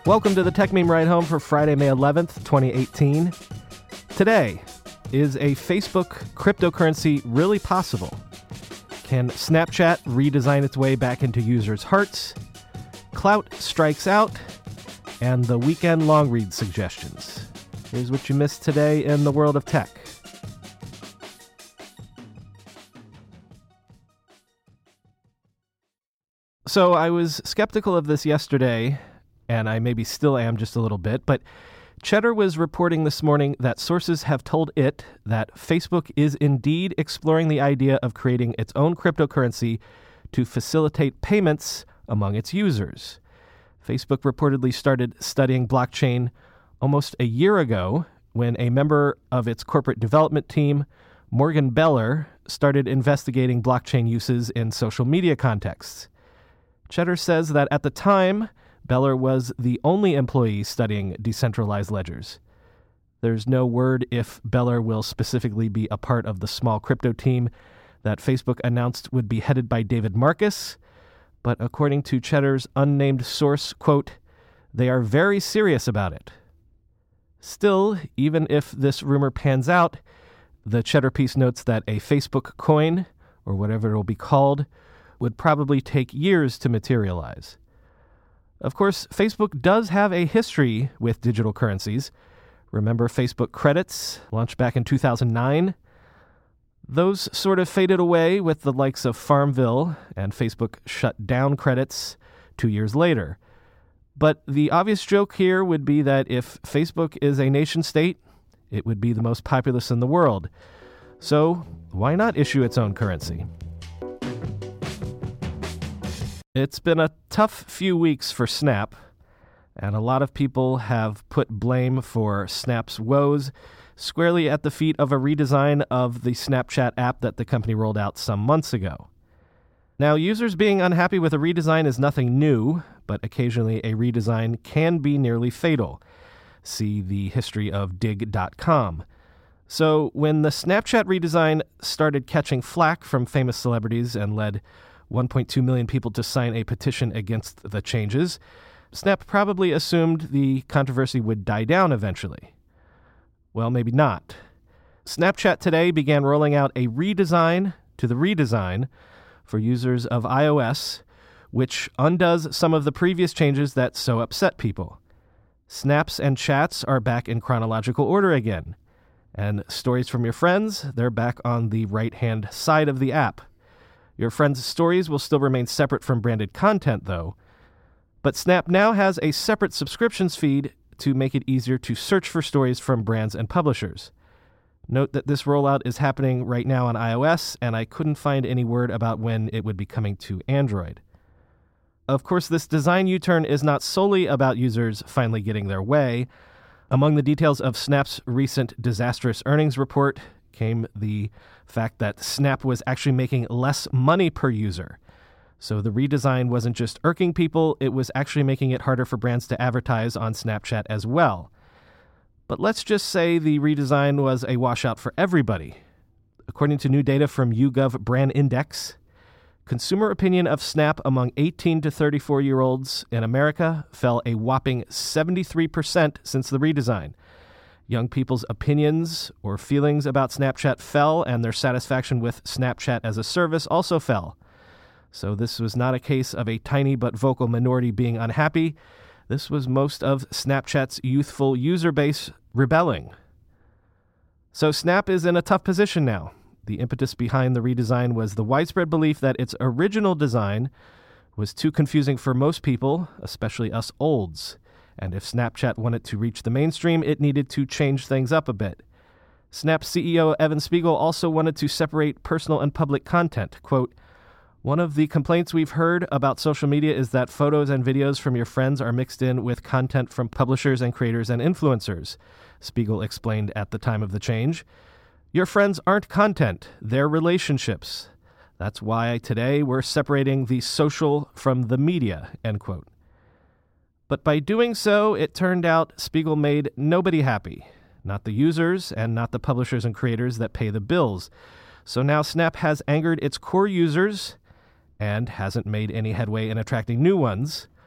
Welcome to the Tech Meme Ride Home for Friday, May 11th, 2018. Today, is a Facebook cryptocurrency really possible? Can Snapchat redesign its way back into users' hearts? Clout strikes out, and the weekend long read suggestions. Here's what you missed today in the world of tech. So I was skeptical of this yesterday, and I maybe still am just a little bit, but Cheddar was reporting this morning that sources have told it that Facebook is indeed exploring the idea of creating its own cryptocurrency to facilitate payments among its users. Facebook reportedly started studying blockchain almost a year ago when a member of its corporate development team, Morgan Beller, started investigating blockchain uses in social media contexts. Cheddar says that at the time, Beller was the only employee studying decentralized ledgers. There's no word if Beller will specifically be a part of the small crypto team that Facebook announced would be headed by David Marcus, but according to Cheddar's unnamed source, quote, they are very serious about it. Still, even if this rumor pans out, the Cheddar piece notes that a Facebook coin, or whatever it will be called, would probably take years to materialize. Of course, Facebook does have a history with digital currencies. Remember Facebook credits, launched back in 2009? Those sort of faded away with the likes of Farmville, and Facebook shut down credits 2 years later. But the obvious joke here would be that if Facebook is a nation state, it would be the most populous in the world. So why not issue its own currency? It's been a tough few weeks for Snap, and a lot of people have put blame for Snap's woes squarely at the feet of a redesign of the Snapchat app that the company rolled out some months ago. Now, users being unhappy with a redesign is nothing new, but occasionally a redesign can be nearly fatal. See the history of Digg.com. So when the Snapchat redesign started catching flack from famous celebrities and led 1.2 million people to sign a petition against the changes, Snap probably assumed the controversy would die down eventually. Well, maybe not. Snapchat today began rolling out a redesign to the redesign for users of iOS, which undoes some of the previous changes that so upset people. Snaps and chats are back in chronological order again, and stories from your friends, they're back on the right-hand side of the app. Your friends' stories will still remain separate from branded content, though. But Snap now has a separate subscriptions feed to make it easier to search for stories from brands and publishers. Note that this rollout is happening right now on iOS, and I couldn't find any word about when it would be coming to Android. Of course, this design U-turn is not solely about users finally getting their way. Among the details of Snap's recent disastrous earnings report came the fact that Snap was actually making less money per user. So the redesign wasn't just irking people, it was actually making it harder for brands to advertise on Snapchat as well. But let's just say the redesign was a washout for everybody. According to new data from YouGov Brand Index, consumer opinion of Snap among 18 to 34-year-olds in America fell a whopping 73% since the redesign. Young people's opinions or feelings about Snapchat fell, and their satisfaction with Snapchat as a service also fell. So this was not a case of a tiny but vocal minority being unhappy. This was most of Snapchat's youthful user base rebelling. So Snap is in a tough position now. The impetus behind the redesign was the widespread belief that its original design was too confusing for most people, especially us olds. And if Snapchat wanted to reach the mainstream, it needed to change things up a bit. Snap CEO Evan Spiegel also wanted to separate personal and public content. Quote, one of the complaints we've heard about social media is that photos and videos from your friends are mixed in with content from publishers and creators and influencers, Spiegel explained at the time of the change. Your friends aren't content, they're relationships. That's why today we're separating the social from the media, end quote. But by doing so, it turned out Spiegel made nobody happy. Not the users and not the publishers and creators that pay the bills. So now Snap has angered its core users and hasn't made any headway in attracting new ones.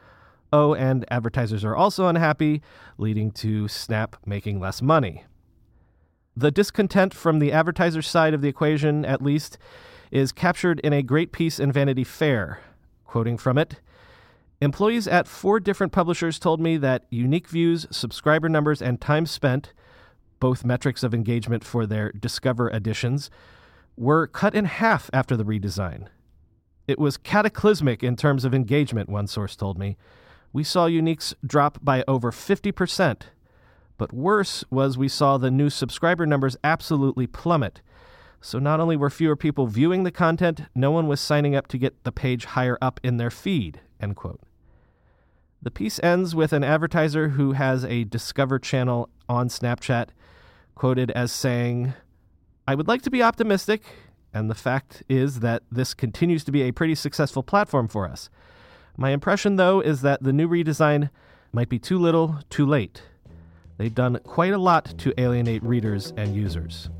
Oh, and advertisers are also unhappy, leading to Snap making less money. The discontent from the advertiser side of the equation, at least, is captured in a great piece in Vanity Fair. Quoting from it, employees at 4 different publishers told me that unique views, subscriber numbers, and time spent, both metrics of engagement for their Discover editions, were cut in half after the redesign. It was cataclysmic in terms of engagement, one source told me. We saw uniques drop by over 50%. But worse was we saw the new subscriber numbers absolutely plummet. So not only were fewer people viewing the content, no one was signing up to get the page higher up in their feed, end quote. The piece ends with an advertiser who has a Discover channel on Snapchat quoted as saying, "I would like to be optimistic, and the fact is that this continues to be a pretty successful platform for us. My impression, though, is that the new redesign might be too little, too late. They've done quite a lot to alienate readers and users."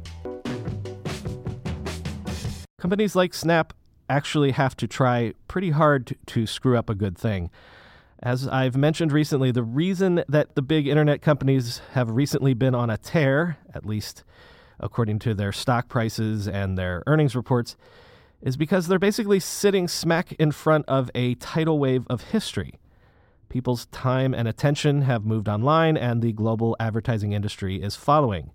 Companies like Snap actually have to try pretty hard to screw up a good thing. As I've mentioned recently, the reason that the big internet companies have recently been on a tear, at least according to their stock prices and their earnings reports, is because they're basically sitting smack in front of a tidal wave of history. People's time and attention have moved online, and the global advertising industry is following.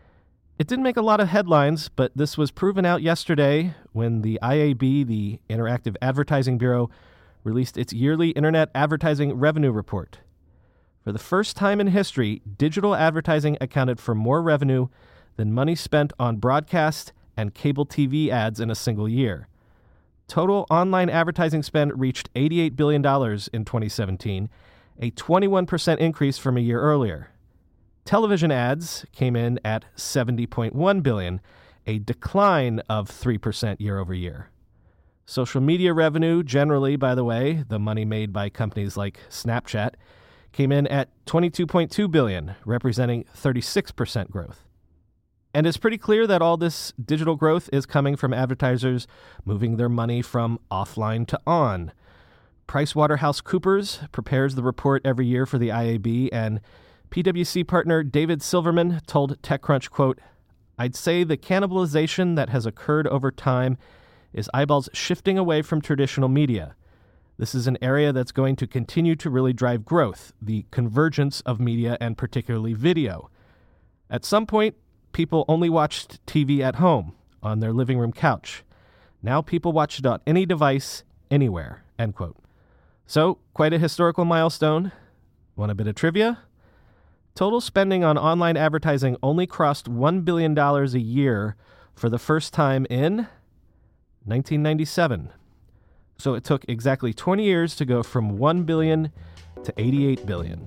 It didn't make a lot of headlines, but this was proven out yesterday when the IAB, the Interactive Advertising Bureau, released its yearly Internet Advertising Revenue Report. For the first time in history, digital advertising accounted for more revenue than money spent on broadcast and cable TV ads in a single year. Total online advertising spend reached $88 billion in 2017, a 21% increase from a year earlier. Television ads came in at $70.1 billion, a decline of 3% year over year. Social media revenue, generally, by the way, the money made by companies like Snapchat, came in at $22.2 billion, representing 36% growth. And it's pretty clear that all this digital growth is coming from advertisers moving their money from offline to on. PricewaterhouseCoopers prepares the report every year for the IAB, and PwC partner David Silverman told TechCrunch, quote, "I'd say the cannibalization that has occurred over time is eyeballs shifting away from traditional media. This is an area that's going to continue to really drive growth, the convergence of media and particularly video. At some point, people only watched TV at home, on their living room couch. Now people watch it on any device, anywhere," end quote. So, quite a historical milestone. Want a bit of trivia? Total spending on online advertising only crossed $1 billion a year for the first time in 1997. So it took exactly 20 years to go from $1 billion to $88 billion.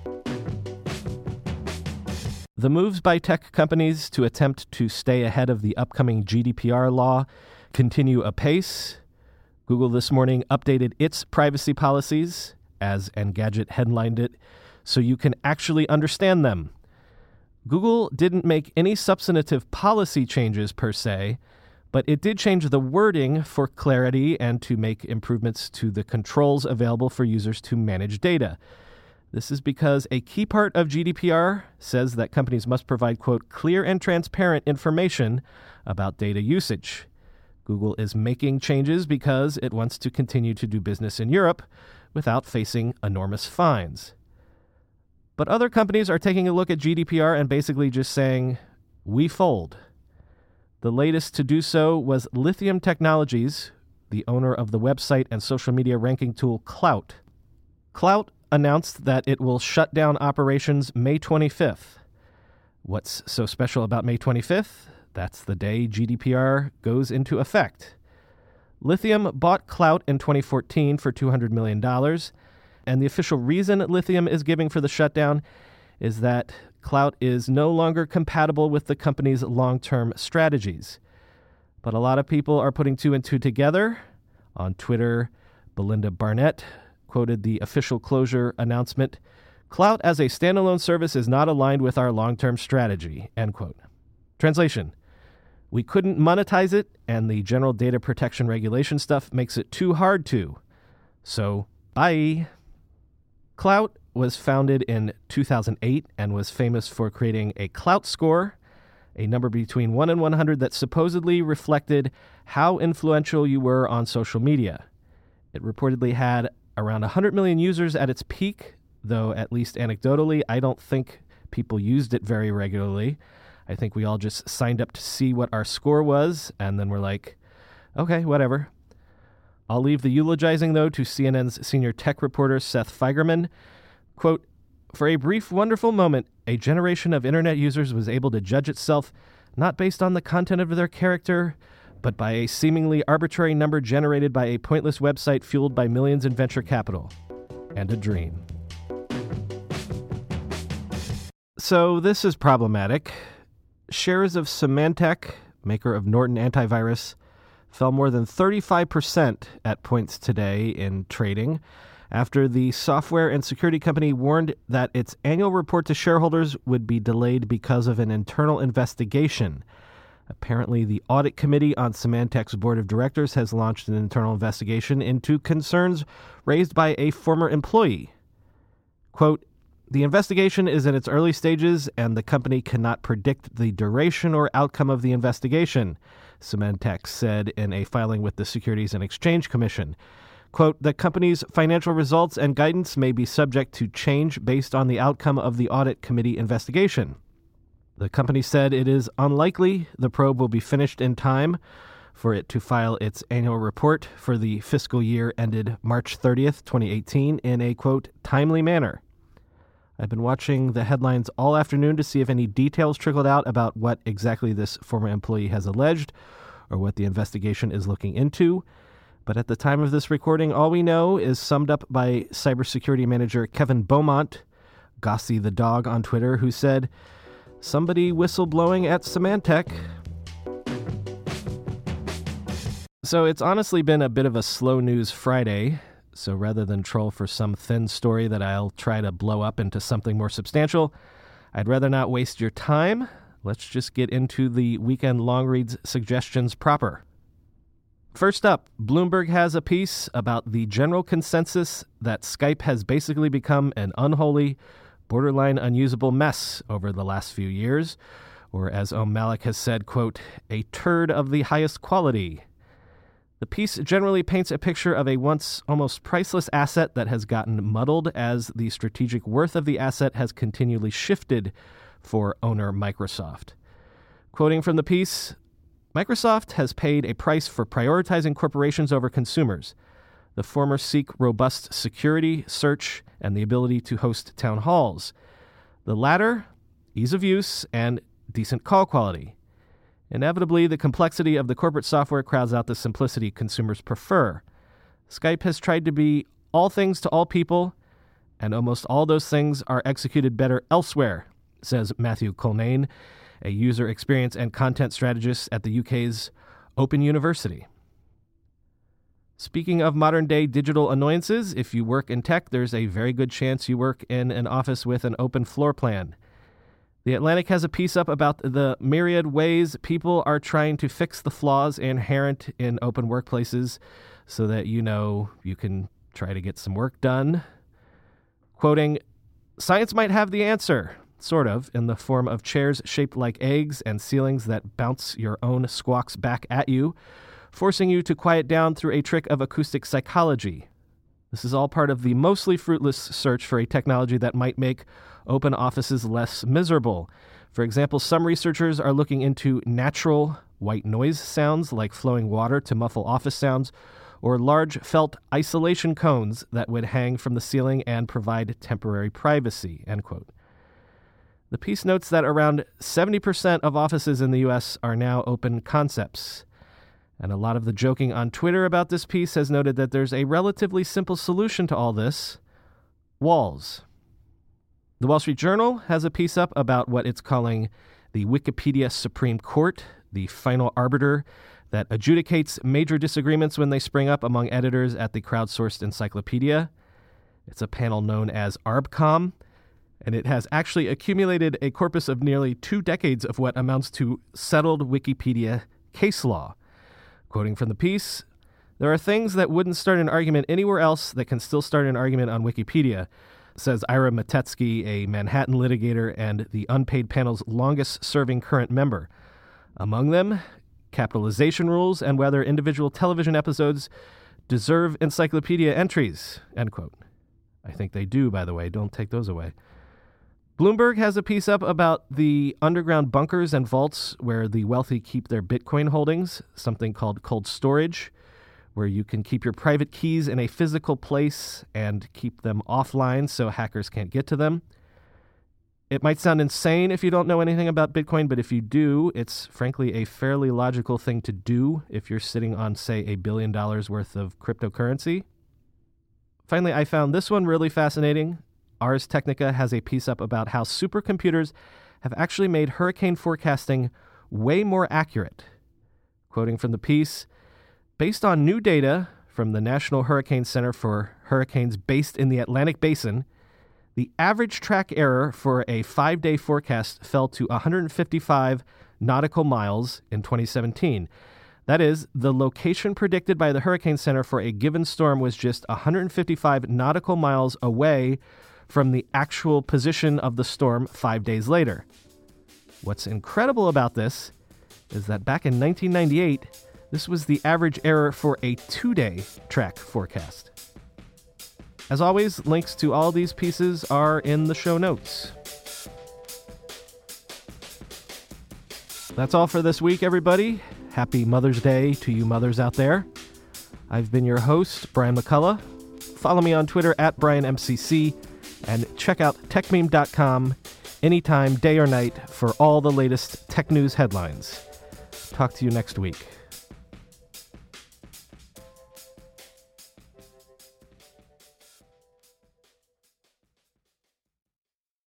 The moves by tech companies to attempt to stay ahead of the upcoming GDPR law continue apace. Google this morning updated its privacy policies, as Engadget headlined it, so you can actually understand them. Google didn't make any substantive policy changes per se, but it did change the wording for clarity and to make improvements to the controls available for users to manage data. This is because a key part of GDPR says that companies must provide, quote, clear and transparent information about data usage. Google is making changes because it wants to continue to do business in Europe without facing enormous fines. But other companies are taking a look at GDPR and basically just saying, we fold. The latest to do so was Lithium Technologies, the owner of the website and social media ranking tool Klout. Klout announced that it will shut down operations May 25th. What's so special about May 25th? That's the day GDPR goes into effect. Lithium bought Klout in 2014 for $200 million, and the official reason Lithium is giving for the shutdown is that Klout is no longer compatible with the company's long-term strategies. But a lot of people are putting two and two together. On Twitter, Belinda Barnett quoted the official closure announcement, "Klout as a standalone service is not aligned with our long-term strategy," end quote. Translation: we couldn't monetize it, and the general data protection regulation stuff makes it too hard to. So, bye. Klout was founded in 2008 and was famous for creating a Klout score, a number between 1 and 100 that supposedly reflected how influential you were on social media. It reportedly had around 100 million users at its peak, though at least anecdotally, I don't think people used it very regularly. I think we all just signed up to see what our score was, and then we're like, okay, whatever. I'll leave the eulogizing, though, to CNN's senior tech reporter Seth Feigerman. Quote, "For a brief, wonderful moment, a generation of internet users was able to judge itself not based on the content of their character, but by a seemingly arbitrary number generated by a pointless website fueled by millions in venture capital. And a dream." So this is problematic. Shares of Symantec, maker of Norton Antivirus, fell more than 35% at points today in trading after the software and security company warned that its annual report to shareholders would be delayed because of an internal investigation. Apparently, the audit committee on Symantec's board of directors has launched an internal investigation into concerns raised by a former employee. Quote, "The investigation is in its early stages, and the company cannot predict the duration or outcome of the investigation," Symantec said in a filing with the Securities and Exchange Commission. Quote, "The company's financial results and guidance may be subject to change based on the outcome of the audit committee investigation. The company said it is unlikely the probe will be finished in time for it to file its annual report for the fiscal year ended March 30th, 2018 in a, quote, timely manner. I've been watching the headlines all afternoon to see if any details trickled out about what exactly this former employee has alleged or what the investigation is looking into. But at the time of this recording, all we know is summed up by cybersecurity manager Kevin Beaumont, Gossie the dog on Twitter, who said, "Somebody whistleblowing at Symantec." So it's honestly been a bit of a slow news Friday. So rather than troll for some thin story that I'll try to blow up into something more substantial, I'd rather not waste your time. Let's just get into the weekend long reads suggestions proper. First up, Bloomberg has a piece about the general consensus that Skype has basically become an unholy, borderline unusable mess over the last few years, or as Malik has said, quote, "a turd of the highest quality." The piece generally paints a picture of a once almost priceless asset that has gotten muddled as the strategic worth of the asset has continually shifted for owner Microsoft. Quoting from the piece, "Microsoft has paid a price for prioritizing corporations over consumers. The former seek robust security, search, and the ability to host town halls. The latter, ease of use and decent call quality. Inevitably, the complexity of the corporate software crowds out the simplicity consumers prefer. Skype has tried to be all things to all people, and almost all those things are executed better elsewhere," says Matthew Culnane, a user experience and content strategist at the UK's Open University. Speaking of modern-day digital annoyances, if you work in tech, there's a very good chance you work in an office with an open floor plan. The Atlantic has a piece up about the myriad ways people are trying to fix the flaws inherent in open workplaces so that you can try to get some work done. Quoting, "Science might have the answer, sort of, in the form of chairs shaped like eggs and ceilings that bounce your own squawks back at you, forcing you to quiet down through a trick of acoustic psychology. This is all part of the mostly fruitless search for a technology that might make open offices less miserable. For example, some researchers are looking into natural white noise sounds like flowing water to muffle office sounds, or large felt isolation cones that would hang from the ceiling and provide temporary privacy," end quote. The piece notes that around 70% of offices in the U.S. are now open concepts. And a lot of the joking on Twitter about this piece has noted that there's a relatively simple solution to all this: walls. The Wall Street Journal has a piece up about what it's calling the Wikipedia Supreme Court, the final arbiter that adjudicates major disagreements when they spring up among editors at the crowdsourced encyclopedia. It's a panel known as ARBCOM, and it has actually accumulated a corpus of nearly 2 decades of what amounts to settled Wikipedia case law. Quoting from the piece, "There are things that wouldn't start an argument anywhere else that can still start an argument on Wikipedia. says Ira Matetsky, a Manhattan litigator and the Unpaid Panel's longest-serving current member. Among them, capitalization rules and whether individual television episodes deserve encyclopedia entries, end quote. I think they do, by the way. Don't take those away. Bloomberg has a piece up about the underground bunkers and vaults where the wealthy keep their Bitcoin holdings, something called cold storage, where you can keep your private keys in a physical place and keep them offline so hackers can't get to them. It might sound insane if you don't know anything about Bitcoin, but if you do, it's frankly a fairly logical thing to do if you're sitting on, say, $1 billion worth of cryptocurrency. Finally, I found this one really fascinating. Ars Technica has a piece up about how supercomputers have actually made hurricane forecasting way more accurate. Quoting from the piece, based on new data from the National Hurricane Center for hurricanes based in the Atlantic Basin, the average track error for a 5-day forecast fell to 155 nautical miles in 2017. That is, the location predicted by the Hurricane Center for a given storm was just 155 nautical miles away from the actual position of the storm 5 days later. What's incredible about this is that back in 1998, this was the average error for a 2-day track forecast. As always, links to all these pieces are in the show notes. That's all for this week, everybody. Happy Mother's Day to you mothers out there. I've been your host, Brian McCullough. Follow me on Twitter @BrianMCC. And check out techmeme.com anytime, day or night, for all the latest tech news headlines. Talk to you next week.